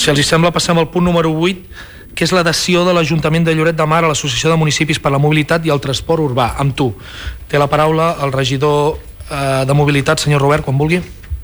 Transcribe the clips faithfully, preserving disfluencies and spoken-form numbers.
si els sembla, passem al punt número vuit, que és l'adhesió de l'Ajuntament de Lloret de Mar a l'Associació de Municipis per la Mobilitat i el Transport Urbà. Amb tu. Té la paraula el regidor eh, de Mobilitat, senyor Robert, quan vulgui.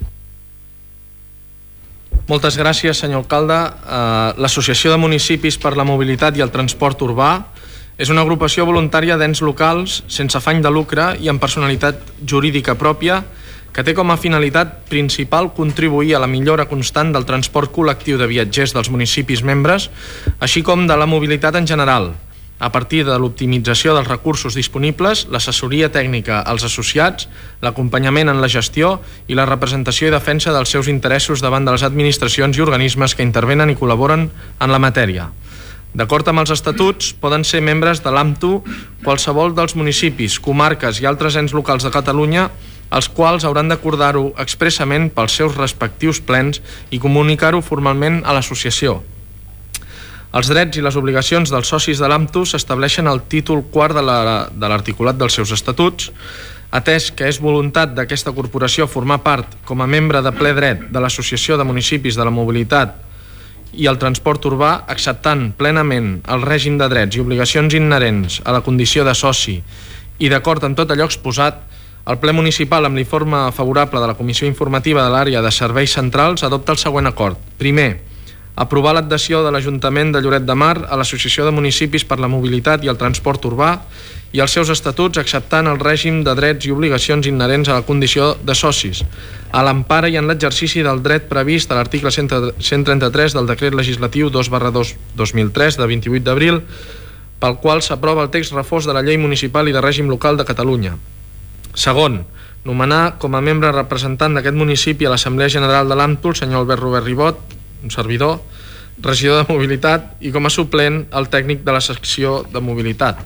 Moltes gràcies, senyor alcalde. Uh, L'Associació de Municipis per la Mobilitat i el Transport Urbà és una agrupació voluntària d'ens locals sense afany de lucre i amb personalitat jurídica pròpia que té com a finalitat principal contribuir a la millora constant del transport col·lectiu de viatgers dels municipis membres, així com de la mobilitat en general, a partir de l'optimització dels recursos disponibles, l'assessoria tècnica als associats, l'acompanyament en la gestió i la representació i defensa dels seus interessos davant de les administracions i organismes que intervenen i col·laboren en la matèria. D'acord amb els estatuts, poden ser membres de l'A M T U qualsevol dels municipis, comarques i altres ens locals de Catalunya, els quals hauran d'acordar-ho expressament pels seus respectius plens i comunicar-ho formalment a l'associació. Els drets i les obligacions dels socis de l'A M T U s'estableixen al títol quart de l'articulat dels seus estatuts, atès que és voluntat d'aquesta corporació formar part com a membre de ple dret de l'Associació de Municipis de la Mobilitat i el Transport Urbà, acceptant plenament el règim de drets i obligacions inherents a la condició de soci i d'acord amb tot allò exposat, el ple municipal, amb l'informe favorable de la Comissió Informativa de l'Àrea de Serveis Centrals, adopta el següent acord. Primer, aprovar l'adhesió de l'Ajuntament de Lloret de Mar a l'Associació de Municipis per la Mobilitat i el Transport Urbà i els seus estatuts acceptant el règim de drets i obligacions inherents a la condició de socis, a l'empara i en l'exercici del dret previst a l'article cent trenta-tres del Decret Legislatiu dos barra dos mil tres de vint-i-vuit d'abril, pel qual s'aprova el text refós de la Llei Municipal i de Règim Local de Catalunya. Segon, nomenar com a membre representant d'aquest municipi a l'Assemblea General de l'A M T U el senyor Albert Robert Ribot, un servidor, regidor de Mobilitat, i com a suplent el tècnic de la secció de Mobilitat.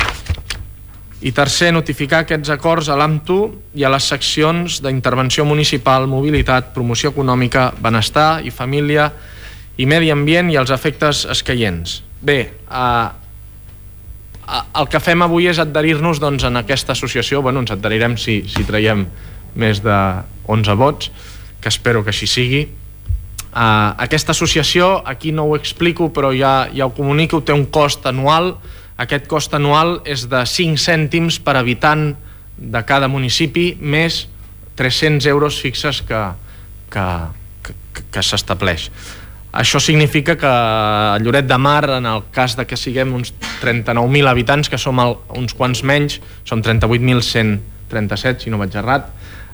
I tercer, notificar aquests acords a l'A M T U i a les seccions d'Intervenció Municipal, Mobilitat, Promoció Econòmica, Benestar i Família i Medi Ambient i els efectes escaients. Bé, a el que fem avui és adherir-nos doncs, en aquesta associació. Bueno, ens adherirem si, si traiem més de onze vots, que espero que així sigui. Uh, aquesta associació, aquí no ho explico, però ja, ja ho comunico, té un cost anual. Aquest cost anual és de cinc cèntims per habitant de cada municipi, més tres-cents euros fixes que, que, que, que s'estableix. Això significa que a Lloret de Mar, en el cas de que siguem uns trenta-nou mil habitants, que som el, uns quants menys, som trenta-vuit mil cent trenta-set, si no vaig errat,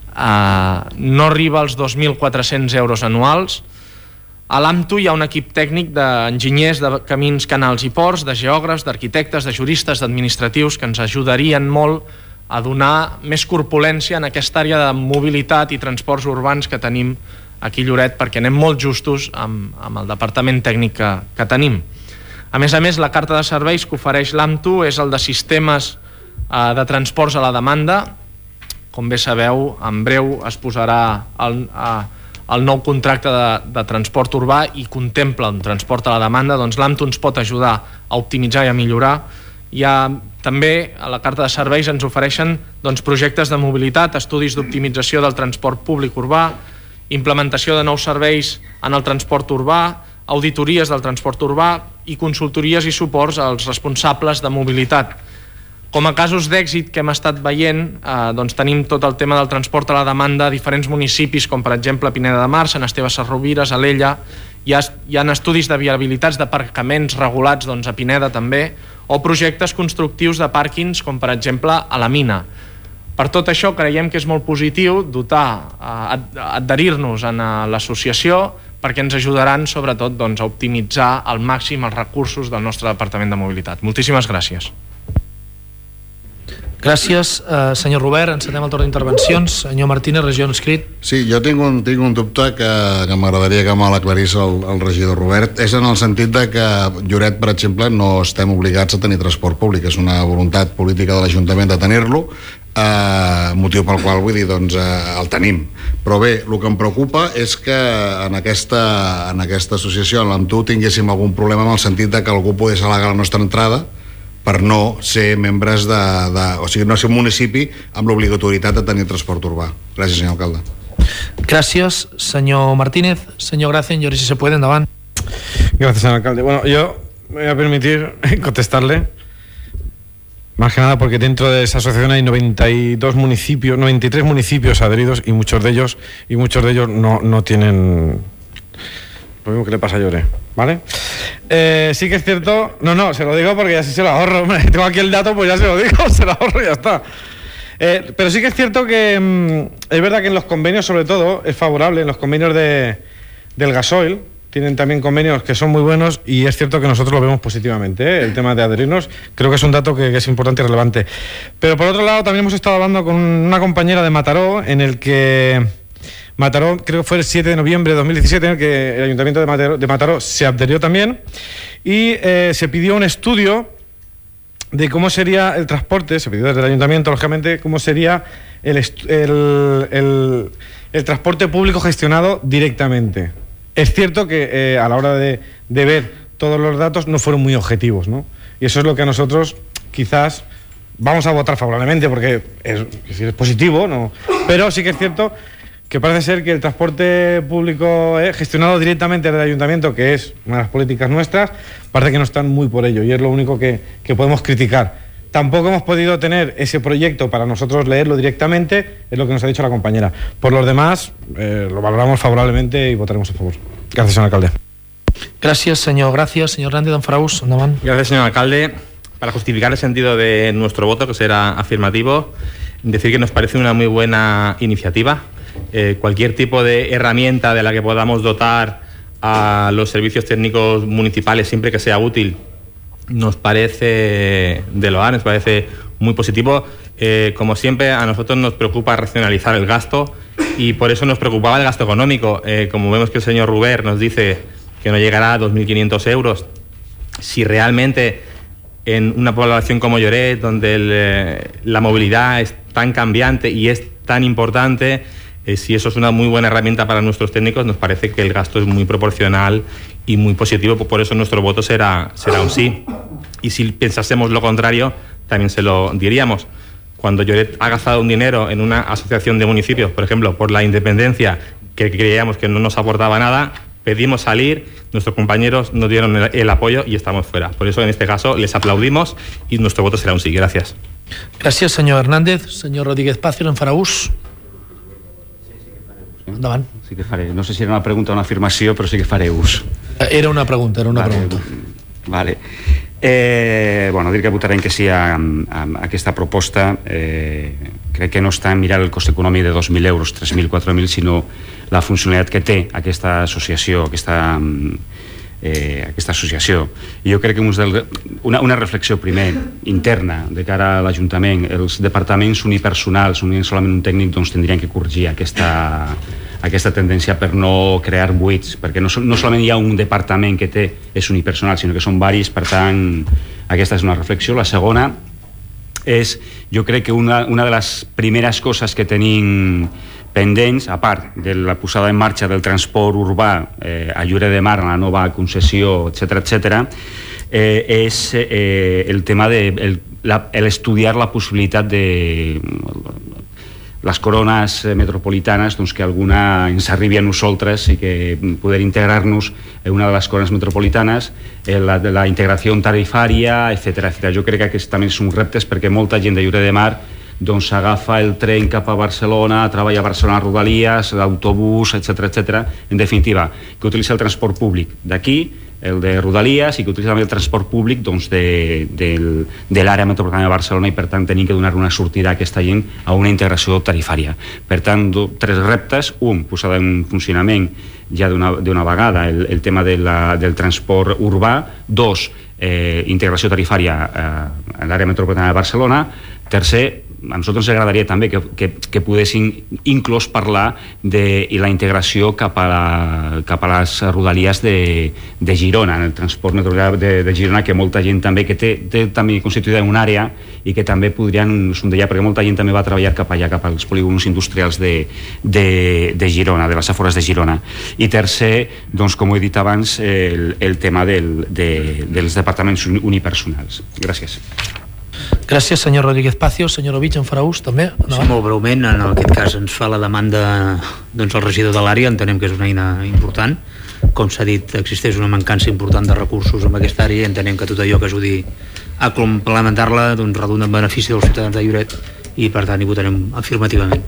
eh, no arriba als dos mil quatre-cents euros anuals. A l'A M T U hi ha un equip tècnic d'enginyers de camins, canals i ports, de geògrafs, d'arquitectes, de juristes, d'administratius, que ens ajudarien molt a donar més corpulència en aquesta àrea de mobilitat i transports urbans que tenim aquí a Lloret, perquè anem molt justos amb, amb el departament tècnic que, que tenim. A més a més, la carta de serveis que ofereix l'A M T U és el de sistemes eh, de transports a la demanda. Com bé sabeu, en breu es posarà el, eh, el nou contracte de, de transport urbà i contempla un transport a la demanda. Doncs l'A M T U ens pot ajudar a optimitzar i a millorar. Hi ha, també a la carta de serveis ens ofereixen doncs, projectes de mobilitat, estudis d'optimització del transport públic urbà, implementació de nous serveis en el transport urbà, auditories del transport urbà i consultories i suports als responsables de mobilitat. Com a casos d'èxit que hem estat veient, eh, doncs tenim tot el tema del transport a la demanda a diferents municipis, com per exemple Pineda de Mar, Sant Esteve Sesrovires, Alella. Hi ha, hi ha estudis de viabilitats d'aparcaments regulats doncs, a Pineda també, o projectes constructius de pàrquings, com per exemple a la Mina. Per tot això creiem que és molt positiu dotar, eh, adherir-nos a l'associació, perquè ens ajudaran sobretot doncs, a optimitzar al màxim els recursos del nostre Departament de Mobilitat. Moltíssimes gràcies. Gràcies, eh, senyor Robert. Encetem el torn d'intervencions. Senyor Martínez, regidor inscrit. Sí, jo tinc un, tinc un dubte que, que m'agradaria que me l'aclarís el, el regidor Robert. És en el sentit de que Lloret, per exemple, no estem obligats a tenir transport públic. És una voluntat política de l'Ajuntament de tenir-lo, eh, motiu pel qual vull dir, doncs, eh, el tenim. Però bé, el que em preocupa és que en aquesta, en aquesta associació, en l'A M T U, tinguéssim algun problema en el sentit de que algú pogués al·legar la nostra entrada per no ser membres de, de... O sigui, no ser un municipi amb l'obligatorietat de tenir transport urbà. Gràcies, senyor alcalde. Gràcies, senyor Martínez. Senyor Gracen, jo si se puede, endavant. Gracias, señor alcalde. Bueno, yo me voy a permitir contestarle, más que nada porque dentro de esa asociación hay noventa y dos municipios, noventa y tres municipios adheridos y muchos de ellos y muchos de ellos no, no tienen lo mismo que le pasa a Lloret, ¿vale? Eh, sí que es cierto, no, no, se lo digo porque ya sí se lo ahorro, hombre, tengo aquí el dato, pues ya se lo digo, se lo ahorro y ya está. Eh, pero sí que es cierto que mmm, es verdad que en los convenios, sobre todo, es favorable, en los convenios de, del gasoil, tienen también convenios que son muy buenos y es cierto que nosotros lo vemos positivamente, ¿eh? El tema de adherirnos, creo que es un dato que, que es importante y relevante. Pero por otro lado, también hemos estado hablando con una compañera de Mataró, en el que Mataró, creo que fue el siete de noviembre de dos mil diecisiete, en el que el Ayuntamiento de Mataró, de Mataró se adherió también y eh, se pidió un estudio de cómo sería el transporte, se pidió desde el Ayuntamiento, lógicamente, cómo sería el, el, el, el transporte público gestionado directamente. Es cierto que eh, a la hora de, de ver todos los datos no fueron muy objetivos, ¿no? Y eso es lo que a nosotros quizás vamos a votar favorablemente porque es, es positivo, ¿no? Pero sí que es cierto que parece ser que el transporte público eh, gestionado directamente del Ayuntamiento, que es una de las políticas nuestras, parece que no están muy por ello y es lo único que, que podemos criticar. Tampoco hemos podido tener ese proyecto para nosotros leerlo directamente, es lo que nos ha dicho la compañera. Por los demás, eh, lo valoramos favorablemente y votaremos a favor. Gracias, señor alcalde. Gracias, senyor. Gràcies, senyor Hernández d'Enfaraús. Endavant. Gracias, señor alcalde. Para justificar el sentido de nuestro voto, que será afirmativo, decir que nos parece una muy buena iniciativa. Eh, cualquier tipo de herramienta de la que podamos dotar a los servicios técnicos municipales, siempre que sea útil, nos parece de loar, nos parece muy positivo. Eh, como siempre, a nosotros nos preocupa racionalizar el gasto y por eso nos preocupaba el gasto económico. Eh, como vemos que el señor Rubert nos dice que no llegará a dos mil quinientos euros, si realmente en una población como Lloret, donde el, eh, la movilidad es tan cambiante y es tan importante, eh, si eso es una muy buena herramienta para nuestros técnicos, nos parece que el gasto es muy proporcional y muy positivo, por eso nuestro voto será, será un sí. Y si pensásemos lo contrario, también se lo diríamos. Cuando Lloret ha gastado un dinero en una asociación de municipios, por ejemplo, por la independencia, que creíamos que no nos aportaba nada, pedimos salir, nuestros compañeros nos dieron el, el apoyo y estamos fuera. Por eso, en este caso, les aplaudimos y nuestro voto será un sí. Gracias. Gràcies, senyor Hernández. Senyor Rodríguez Pazos, en farà ús. Endavant. Sí que faré. No sé si era una pregunta o una afirmació, però sí que faré ús. Era una pregunta, era una vale, pregunta. Vale. Eh, bueno, dir que votarem que sí a, a, a aquesta proposta. Eh, crec que no està en mirar el cost econòmic de dos mil euros, tres mil, quatre mil, sinó la funcionalitat que té aquesta associació, aquesta, eh, aquesta associació. I jo crec que una, una reflexió primer, interna, de cara a l'Ajuntament. Els departaments unipersonals, unint solament un tècnic, doncs tindrien que corregir aquesta, aquesta tendència per no crear buits, perquè no, no solament hi ha un departament que té, és unipersonal, sinó que són varis, per tant, aquesta és una reflexió. La segona és, jo crec que una, una de les primeres coses que tenim pendents, a part de la posada en marxa del transport urbà eh, a Lloret de Mar, en la nova concessió, etcètera, etcètera, eh, és eh, el tema de el, la, el estudiar la possibilitat de les corones metropolitanes, doncs que alguna ens arribi a nosaltres i que poder integrar-nos en una de les corones metropolitanes, eh, la, la integració tarifària, etcètera, etcètera. Jo crec que aquests també són reptes perquè molta gent de Lloret de Mar doncs agafa el tren cap a Barcelona, treballa a Barcelona a Rodalies, l'autobús, etcètera, etcètera. En definitiva, que utilitza el transport públic d'aquí, el de Rodalies, i que utilitza també el transport públic doncs, de, de, de l'àrea metropolitana de Barcelona, i per tant tenim que donar una sortida a aquesta gent a una integració tarifària. Per tant, do, tres reptes. Un, posar en funcionament ja d'una vegada el, el tema de la, del transport urbà. Dos, eh, integració tarifària eh, a l'àrea metropolitana de Barcelona. Tercer, a nosaltres ens agradaria també que, que, que poguessin inclús parlar de la integració cap a, la, cap a les rodalies de, de Girona, en el transport metropolità de, de Girona, que molta gent també que té, té també constituïda una àrea i que també podrien, som d'allà, perquè molta gent també va treballar cap allà, cap als polígons industrials de, de, de Girona, de les afores de Girona. I tercer, doncs, com ho he dit abans, el, el tema del, de, dels departaments unipersonals. Gràcies. Gràcies, senyor Rodríguez Pacios. Senyor Ovich, en farà ús, també? Sí, molt breument, en aquest cas ens fa la demanda doncs, el regidor de l'àrea, entenem que és una eina important. Com s'ha dit, existeix una mancança important de recursos en aquesta àrea i entenem que tot allò que ajudi a complementar-la doncs, redunda en benefici dels ciutadans de Lloret i per tant hi votarem afirmativament.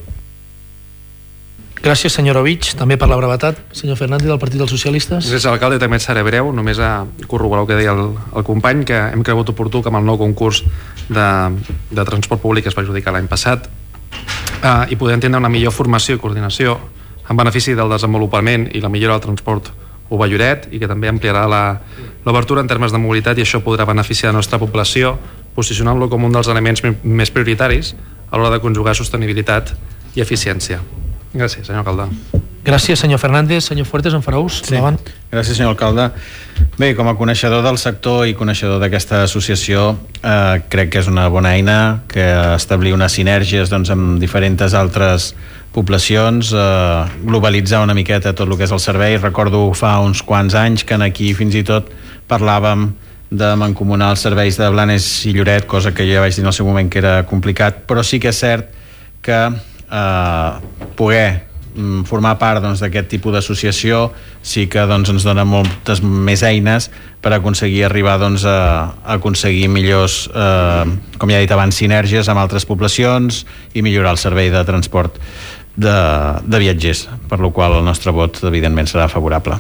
Gràcies, senyor Ovich. També per la brevetat, senyor Fernández, del Partit dels Socialistes. Gràcies, alcalde. També seré breu, només a corroborar el que deia el, el company, que hem cregut oportú que amb el nou concurs de, de transport públic que es va adjudicar l'any passat eh, i poder entendre una millor formació i coordinació en benefici del desenvolupament i la millora del transport urbà Lloret i que també ampliarà l'obertura en termes de mobilitat i això podrà beneficiar la nostra població posicionant-lo com un dels elements més prioritaris a l'hora de conjugar sostenibilitat i eficiència. Gràcies, senyor alcalde. Gràcies, senyor Fernández. Senyor Fuertes, en farà ús? Sí. Gràcies, senyor alcalde. Bé, com a coneixedor del sector i coneixedor d'aquesta associació, eh, crec que és una bona eina que establir unes sinergies doncs, amb diferents altres poblacions, eh, globalitzar una miqueta tot el que és el servei. Recordo fa uns quants anys que aquí fins i tot parlàvem de mancomunar els serveis de Blanes i Lloret, cosa que jo ja vaig dir en el seu moment que era complicat, però sí que és cert que eh, poder formar part doncs, d'aquest tipus d'associació sí que doncs, ens dona moltes més eines per aconseguir arribar doncs, a, a aconseguir millors, eh, com ja he dit abans, sinergies amb altres poblacions i millorar el servei de transport de, de viatgers, per la qual el nostre vot evidentment serà favorable.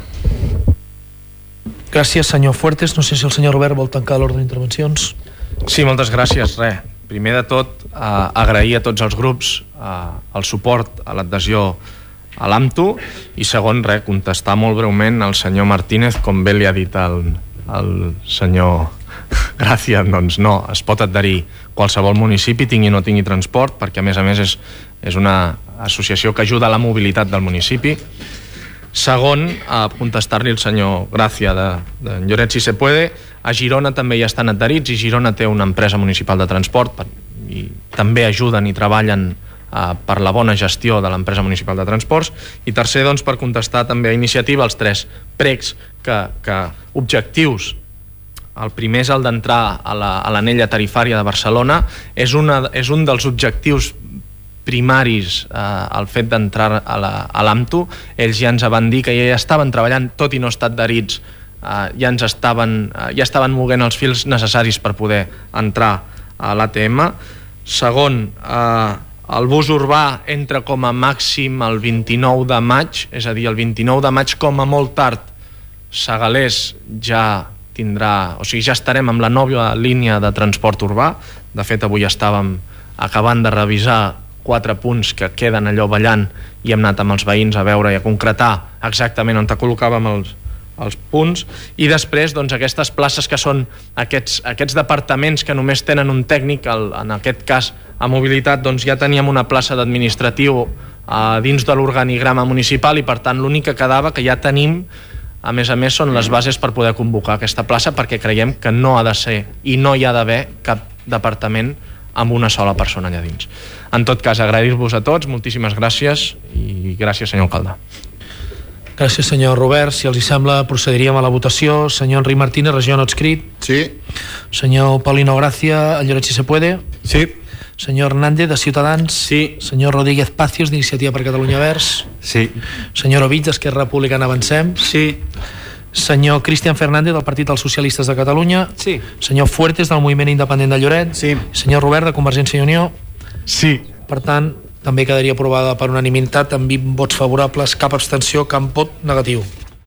Gràcies, senyor Fuertes. No sé si el senyor Robert vol tancar l'ordre d'intervencions. Sí, moltes gràcies. Re. Primer de tot, eh, agrair a tots els grups eh, el suport a l'adhesió a l'AMTU i segon, res, contestar molt breument al senyor Martínez, com bé li ha dit el, el senyor Gràcia, doncs no, es pot adherir qualsevol municipi, tingui o no tingui transport, perquè a més a més és, és una associació que ajuda a la mobilitat del municipi. Segon, a contestar-li el senyor Gràcia de, de Lloret si se puede, a Girona també hi estan adherits i Girona té una empresa municipal de transport per, i també ajuden i treballen Uh, per la bona gestió de l'empresa municipal de transports. I tercer, doncs, per contestar també a iniciativa els tres pregs que, que objectius. El primer és el d'entrar a l'anella la, tarifària de Barcelona. És, una, és un dels objectius primaris uh, el fet d'entrar a l'AMTU. Ells ja ens van dir que ja estaven treballant, tot i no estar adherits, uh, ja ens estaven, uh, ja estaven moguent els fils necessaris per poder entrar a l'A T M. Segon, uh, el bus urbà entra com a màxim el vint-i-nou de maig, és a dir, el vint-i-nou de maig com a molt tard Segalers ja tindrà, o sigui, ja estarem amb la nova línia de transport urbà. De fet, avui estàvem acabant de revisar quatre punts que queden allò ballant i hem anat amb els veïns a veure i a concretar exactament on col·locàvem els, els punts. I després, doncs, aquestes places que són aquests, aquests departaments que només tenen un tècnic, el, en aquest cas a mobilitat, doncs ja teníem una plaça d'administratiu eh, dins de l'organigrama municipal i per tant l'únic que quedava, que ja tenim, a més a més són les bases per poder convocar aquesta plaça, perquè creiem que no ha de ser i no hi ha d'haver cap departament amb una sola persona allà dins. En tot cas, agrair-vos a tots, moltíssimes gràcies i gràcies, senyor alcalde. Gràcies, senyor Robert. Si els hi sembla, procediríem a la votació. Senyor Enric Martínez, regió no adscrit. Sí. Senyor Paulino Gracia, a Lloret si se puede. Sí. Senyor Hernández, de Ciutadans. Sí. Senyor Rodríguez Pacios, d'Iniciativa per Catalunya Verds. Sí. Senyor Ovich, d'Esquerra Republicana Avancem. Sí. Senyor Cristian Fernández, del Partit dels Socialistes de Catalunya. Sí. Senyor Fuertes, del Moviment Independent de Lloret. Sí. Senyor Robert, de Convergència i Unió. Sí. Per tant, també quedaria aprovada per unanimitat amb vint vots favorables, cap abstenció, cap vot negatiu.